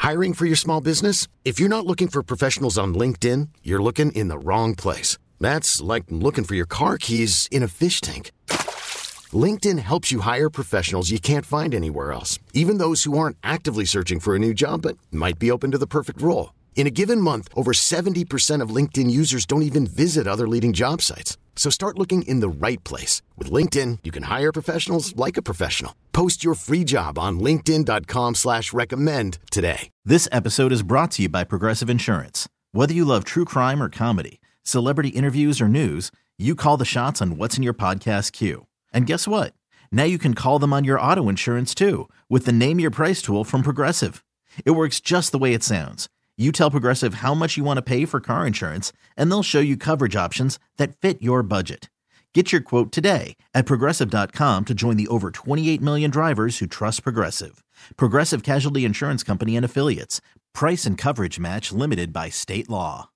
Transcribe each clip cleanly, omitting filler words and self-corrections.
Hiring for your small business? If you're not looking for professionals on LinkedIn, you're looking in the wrong place. That's like looking for your car keys in a fish tank. LinkedIn helps you hire professionals you can't find anywhere else, even those who aren't actively searching for a new job but might be open to the perfect role. In a given month, over 70% of LinkedIn users don't even visit other leading job sites. So start looking in the right place. With LinkedIn, you can hire professionals like a professional. Post your free job on linkedin.com/recommend today. This episode is brought to you by Progressive Insurance. Whether you love true crime or comedy, celebrity interviews or news, you call the shots on what's in your podcast queue. And guess what? Now you can call them on your auto insurance too with the Name Your Price tool from Progressive. It works just the way it sounds. You tell Progressive how much you want to pay for car insurance, and they'll show you coverage options that fit your budget. Get your quote today at Progressive.com to join the over 28 million drivers who trust Progressive. Progressive Casualty Insurance Company and Affiliates. Price and coverage match limited by state law.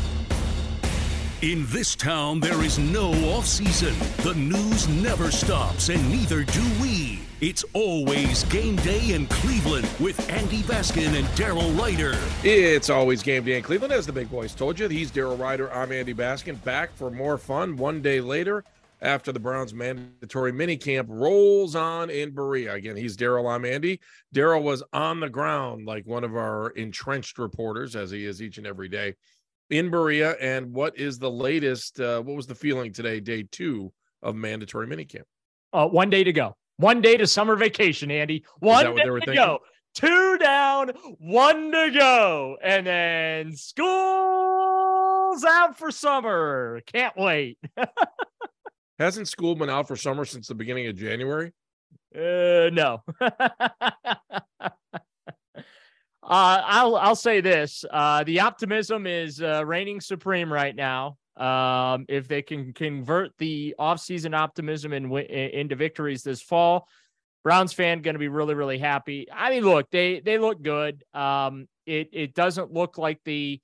In this town, there is no off-season. The news never stops, and neither do we. It's always game day in Cleveland with Andy Baskin and Daryl Ryder. It's always game day in Cleveland, as the big boys told you. He's Daryl Ryder. I'm Andy Baskin, back for more fun one day later after the Browns' mandatory minicamp rolls on in Berea. Again, he's Daryl. I'm Andy. Daryl was on the ground like one of our entrenched reporters, as he is each and every day, in Berea. And what is the latest? What was the feeling today, day 2 of mandatory minicamp? 1 day to go. 1 day to summer vacation, Andy. One day to go. 2 down, 1 to go. And then school's out for summer. Can't wait. Hasn't school been out for summer since the beginning of January? No. I'll say this. The optimism is reigning supreme right now. If they can convert the offseason optimism into victories this fall, Browns fan going to be really, really happy. I mean, look, they look good. It doesn't look like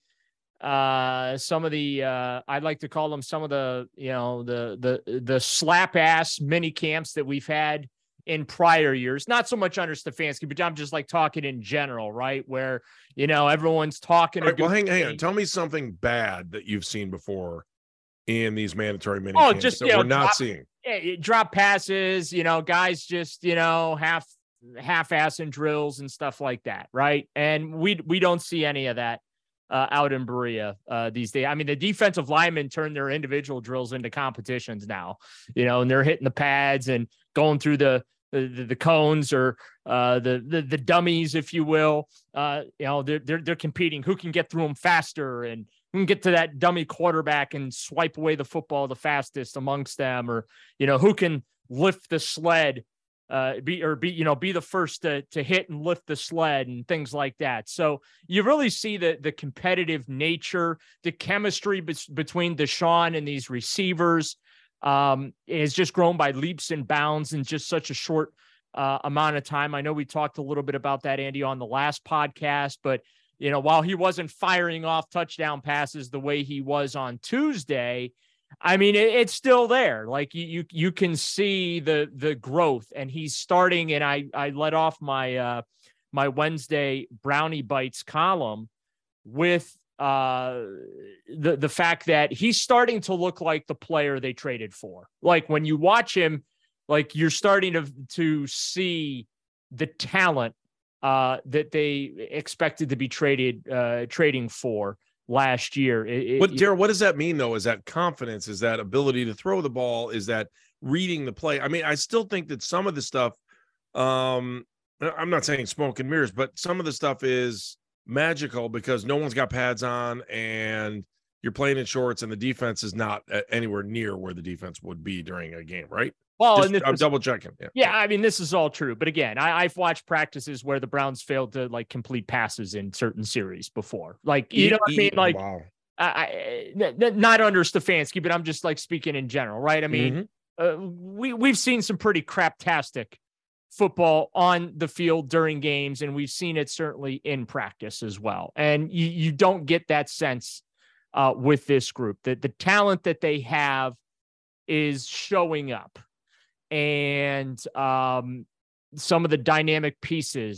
some of the I'd like to call them some of the the slap ass mini camps that we've had in prior years. Not so much under Stefanski, but I'm just like talking in general, right? Where, everyone's talking. Right, well, hang on. Tell me something bad that you've seen before in these mandatory mini camps just that we're not seeing. Drop passes, guys just, half-assing drills and stuff like that, right? And we don't see any of that out in Berea these days. I mean, the defensive linemen turn their individual drills into competitions now, and they're hitting the pads and going through the cones or the dummies, if you will. They're competing who can get through them faster and who can get to that dummy quarterback and swipe away the football the fastest amongst them, or who can lift the sled, be the first to hit and lift the sled and things like that. So you really see the competitive nature, the chemistry between Deshaun and these receivers has just grown by leaps and bounds in just such a short amount of time. I know we talked a little bit about that, Andy, on the last podcast, but while he wasn't firing off touchdown passes the way he was on Tuesday, I mean, it's still there. Like you can see the growth, and he's starting. And I let off my Wednesday Brownie Bites column with the fact that he's starting to look like the player they traded for. Like when you watch him, like you're starting to see the talent that they expected to be trading for last year. But Daryl, what does that mean though? Is that confidence? Is that ability to throw the ball? Is that reading the play? I mean, I still think that some of the stuff, I'm not saying smoke and mirrors, but some of the stuff is magical because no one's got pads on and you're playing in shorts and the defense is not anywhere near where the defense would be during a game, right? Well, I'm double checking. Yeah, I mean, this is all true. But again, I've watched practices where the Browns failed to complete passes in certain series before. Like, you know what I mean? Like, wow. Not under Stefanski, but I'm just speaking in general, right? I mean, we've seen some pretty craptastic football on the field during games, and we've seen it certainly in practice as well. And you don't get that sense with this group. That the talent that they have is showing up. And some of the dynamic pieces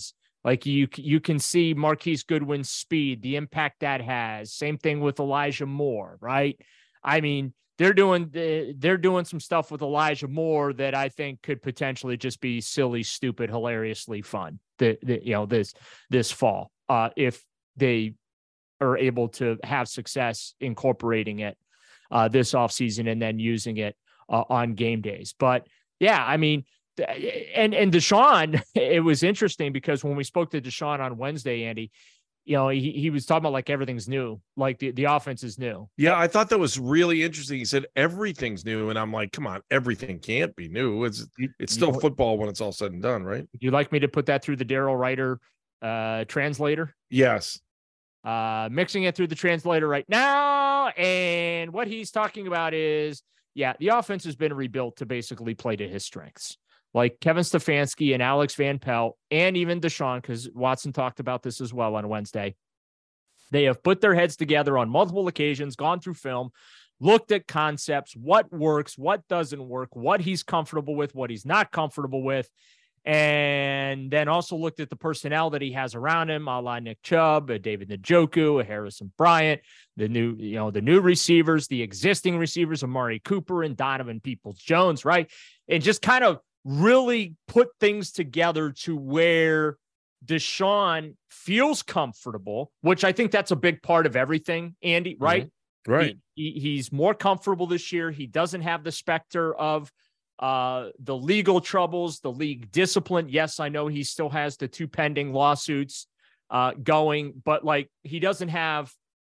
Like you can see Marquise Goodwin's speed, the impact that has. Same thing with Elijah Moore, right? I mean, they're doing some stuff with Elijah Moore that I think could potentially just be silly, stupid, hilariously fun. This fall, if they are able to have success incorporating it this offseason and then using it on game days. But yeah, I mean, and Deshaun, it was interesting because when we spoke to Deshaun on Wednesday, Andy, he was talking about like everything's new, like the offense is new. Yeah, I thought that was really interesting. He said everything's new, and I'm like, come on, everything can't be new. It's still football when it's all said and done, right? Would you like me to put that through the Daryl Ryder translator? Yes. Mixing it through the translator right now, and what he's talking about is, yeah, the offense has been rebuilt to basically play to his strengths. Like Kevin Stefanski and Alex Van Pelt, and even Deshaun, because Watson talked about this as well on Wednesday. They have put their heads together on multiple occasions, gone through film, looked at concepts, what works, what doesn't work, what he's comfortable with, what he's not comfortable with, and then also looked at the personnel that he has around him, a la Nick Chubb, a David Njoku, a Harrison Bryant, the new receivers, the existing receivers, Amari Cooper and Donovan Peoples-Jones, right? And just kind of really put things together to where Deshaun feels comfortable, which I think that's a big part of everything, Andy, right? Mm-hmm. Right. He's more comfortable this year. He doesn't have the specter of the legal troubles, the league discipline. Yes, I know he still has the 2 pending lawsuits going, but like he doesn't have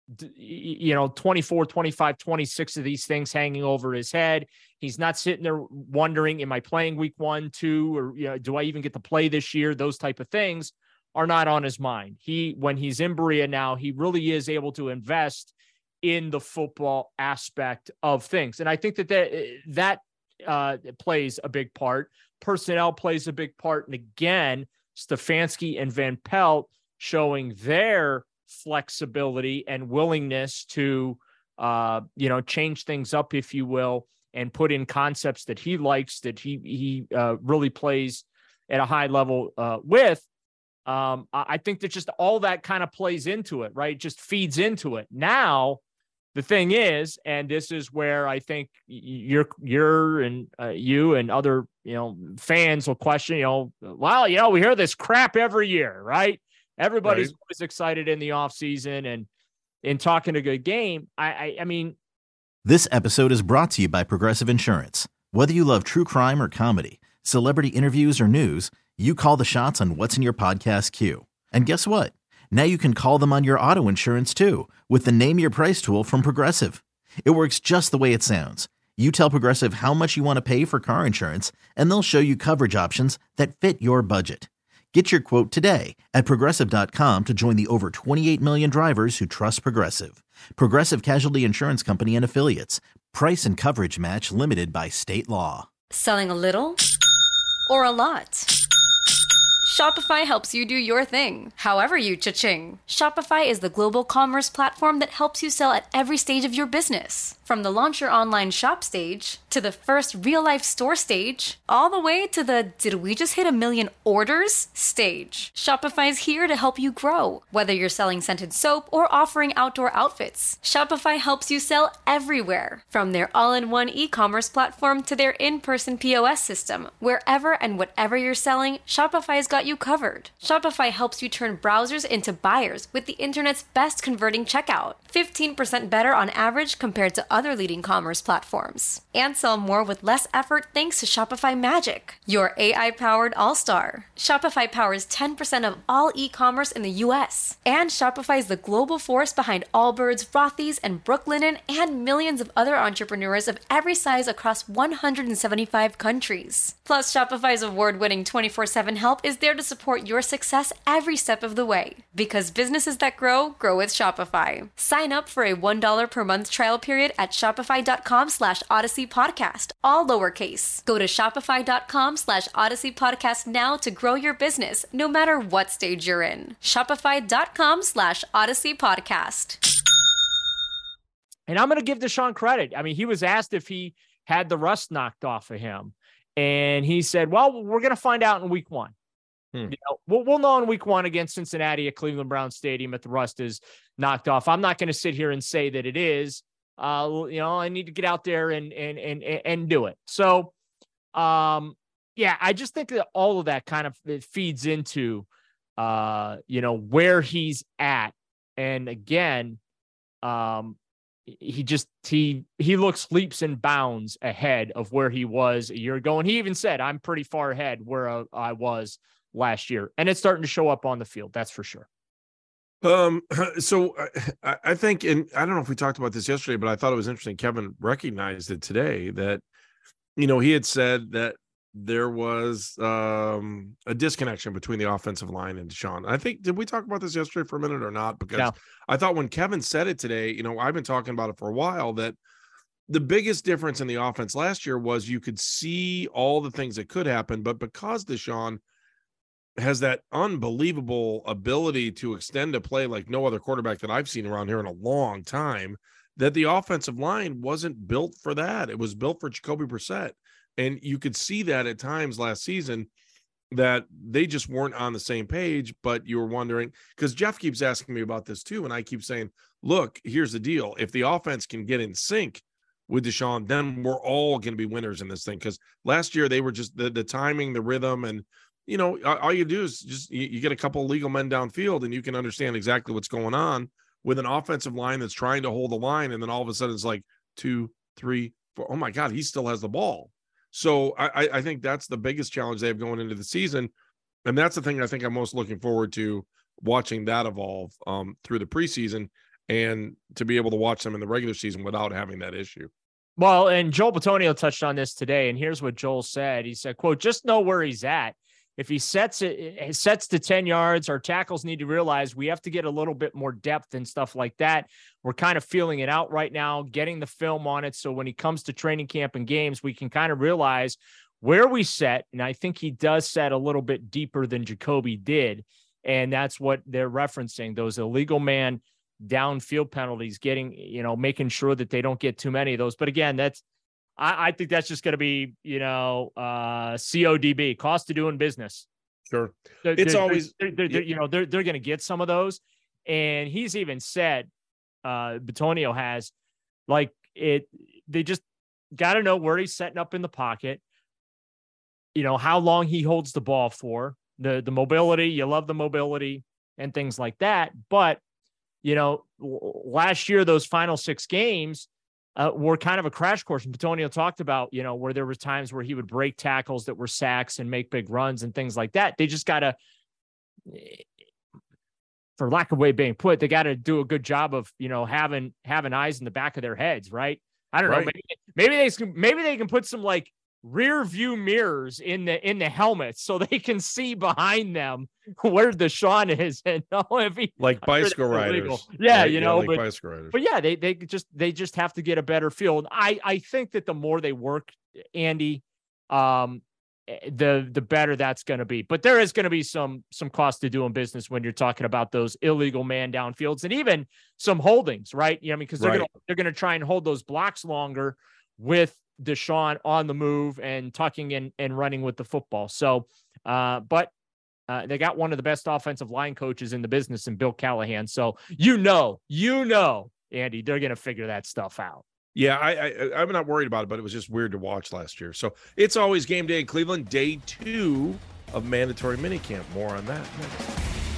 24, 25, 26 of these things hanging over his head. He's not sitting there wondering, am I playing week 1, 2, or do I even get to play this year? Those type of things are not on his mind. When he's in Berea now, he really is able to invest in the football aspect of things. And I think that plays a big part. Personnel plays a big part. And again, Stefanski and Van Pelt showing their flexibility and willingness to, change things up, if you will, and put in concepts that he likes, that he really plays at a high level with. I think that just all that kind of plays into it, right? Just feeds into it. Now, the thing is, and this is where I think you're and you and other, fans will question, we hear this crap every year, right? Everybody's always excited in the offseason and in talking a good game. I mean, this episode is brought to you by Progressive Insurance. Whether you love true crime or comedy, celebrity interviews or news, you call the shots on what's in your podcast queue. And guess what? Now you can call them on your auto insurance too with the Name Your Price tool from Progressive. It works just the way it sounds. You tell Progressive how much you want to pay for car insurance, and they'll show you coverage options that fit your budget. Get your quote today at Progressive.com to join the over 28 million drivers who trust Progressive. Progressive Casualty Insurance Company and Affiliates. Price and coverage match limited by state law. Selling a little or a lot? Shopify helps you do your thing, however you cha-ching. Shopify is the global commerce platform that helps you sell at every stage of your business. From the launch your online shop stage, to the first real-life store stage, all the way to the did we just hit 1 million orders stage. Shopify is here to help you grow. Whether you're selling scented soap or offering outdoor outfits, Shopify helps you sell everywhere. From their all-in-one e-commerce platform to their in-person POS system, wherever and whatever you're selling, Shopify's got you covered. Shopify helps you turn browsers into buyers with the internet's best converting checkout. 15% better on average compared to other leading commerce platforms. And sell more with less effort thanks to Shopify Magic, your AI-powered all-star. Shopify powers 10% of all e-commerce in the U.S. And Shopify is the global force behind Allbirds, Rothy's, and Brooklinen, and millions of other entrepreneurs of every size across 175 countries. Plus, Shopify's award-winning 24/7 help is there to support your success every step of the way. Because businesses that grow, grow with Shopify. Sign up for a $1 per month trial period at shopify.com/Odyssey Podcast, all lowercase. Go to shopify.com/Odyssey Podcast now to grow your business, no matter what stage you're in. Shopify.com/Odyssey Podcast. And I'm going to give Deshaun credit. I mean, he was asked if he had the rust knocked off of him. And he said, well, we're going to find out in week 1. You know, we'll know in week 1 against Cincinnati at Cleveland Browns Stadium if the rust is knocked off. I'm not going to sit here and say that it is. You know, I need to get out there and do it. So, yeah, I just think that all of that kind of it feeds into, you know, where he's at. And again, he looks leaps and bounds ahead of where he was a year ago. And he even said, I'm pretty far ahead where I was last year, and it's starting to show up on the field. That's for sure. So I think, and I don't know if we talked about this yesterday, but I thought it was interesting. Kevin recognized it today that, you know, he had said that there was a disconnection between the offensive line and Deshaun. I think, did we talk about this yesterday for a minute or not? Because no. I thought when Kevin said it today, you know, I've been talking about it for a while, that the biggest difference in the offense last year was you could see all the things that could happen, but because Deshaun has that unbelievable ability to extend a play like no other quarterback that I've seen around here in a long time, that the offensive line wasn't built for that. It was built for Jacoby Brissett. And you could see that at times last season that they just weren't on the same page, but you were wondering, because Jeff keeps asking me about this too. And I keep saying, look, here's the deal. If the offense can get in sync with Deshaun, then we're all going to be winners in this thing. Because last year they were just the timing, the rhythm, and you know, all you do is just you get a couple of legal men downfield and you can understand exactly what's going on with an offensive line that's trying to hold the line. And then all of a sudden it's like 2, 3, 4. Oh my God, he still has the ball. So I think that's the biggest challenge they have going into the season. And that's the thing I think I'm most looking forward to, watching that evolve through the preseason and to be able to watch them in the regular season without having that issue. Well, and Joel Bitonio touched on this today, and here's what Joel said. He said, quote, just know where he's at. If he sets to 10 yards, our tackles need to realize we have to get a little bit more depth and stuff like that. We're kind of feeling it out right now, getting the film on it. So when he comes to training camp and games, we can kind of realize where we set. And I think he does set a little bit deeper than Jacoby did. And that's what they're referencing, those illegal man downfield penalties, getting, you know, making sure that they don't get too many of those. But again, I think that's just going to be, you know, CODB, cost of doing business. Sure. They're going to get some of those. And he's even said, Bitonio has, like, they just got to know where he's setting up in the pocket, you know, how long he holds the ball for, the mobility. You love the mobility and things like that. But, you know, last year, those final 6 games, were kind of a crash course. And Bitonio talked about, you know, where there were times where he would break tackles that were sacks and make big runs and things like that. They just got to, for lack of way being put, they got to do a good job of, you know, having eyes in the back of their heads. Right. I don't know. Maybe they can put some like rear view mirrors in the helmets so they can see behind them where Deshaun is, and if he, like bicycle riders. Yeah, right? you know, like but bicycle riders. But yeah, they just have to get a better feel. I think that the more they work, Andy, the better that's going to be. But there is going to be some cost to doing business when you're talking about those illegal man downfields and even some holdings, right? You know, because they're going to try and hold those blocks longer with Deshaun on the move and tucking in and running with the football. So, but they got one of the best offensive line coaches in the business in Bill Callahan. So, you know, Andy, they're going to figure that stuff out. Yeah, I'm not worried about it, but it was just weird to watch last year. So it's always game day in Cleveland, day 2 of mandatory minicamp. More on that next.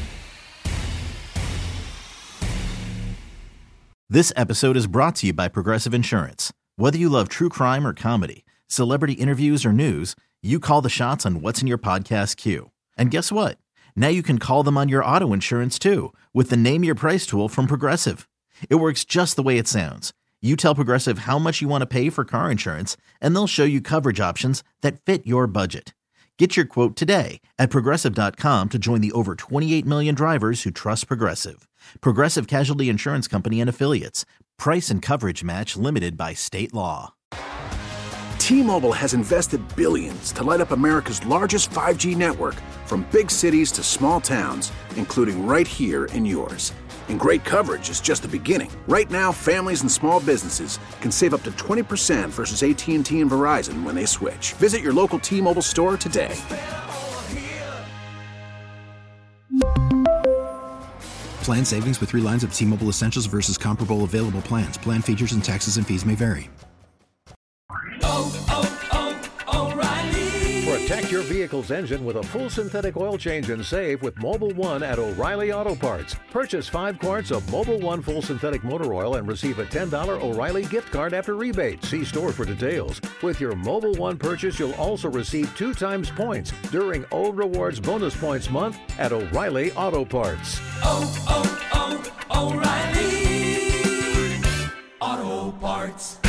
This episode is brought to you by Progressive Insurance. Whether you love true crime or comedy, celebrity interviews or news, you call the shots on what's in your podcast queue. And guess what? Now you can call them on your auto insurance too with the Name Your Price tool from Progressive. It works just the way it sounds. You tell Progressive how much you want to pay for car insurance, and they'll show you coverage options that fit your budget. Get your quote today at Progressive.com to join the over 28 million drivers who trust Progressive. Progressive Casualty Insurance Company and Affiliates. Price and coverage match limited by state law. T-Mobile has invested billions to light up America's largest 5G network, from big cities to small towns, including right here in yours. And great coverage is just the beginning. Right now, families and small businesses can save up to 20% versus AT&T and Verizon when they switch. Visit your local T-Mobile store today. Plan savings with 3 lines of T-Mobile Essentials versus comparable available plans. Plan features and taxes and fees may vary. O'Reilly. Protect your vehicle's engine with a full synthetic oil change and save with Mobil 1 at O'Reilly Auto Parts. Purchase 5 quarts of Mobil 1 full synthetic motor oil and receive a $10 O'Reilly gift card after rebate. See store for details. With your Mobil 1 purchase, you'll also receive 2 times points during O Rewards Bonus Points Month at O'Reilly Auto Parts. O'Reilly Auto Parts.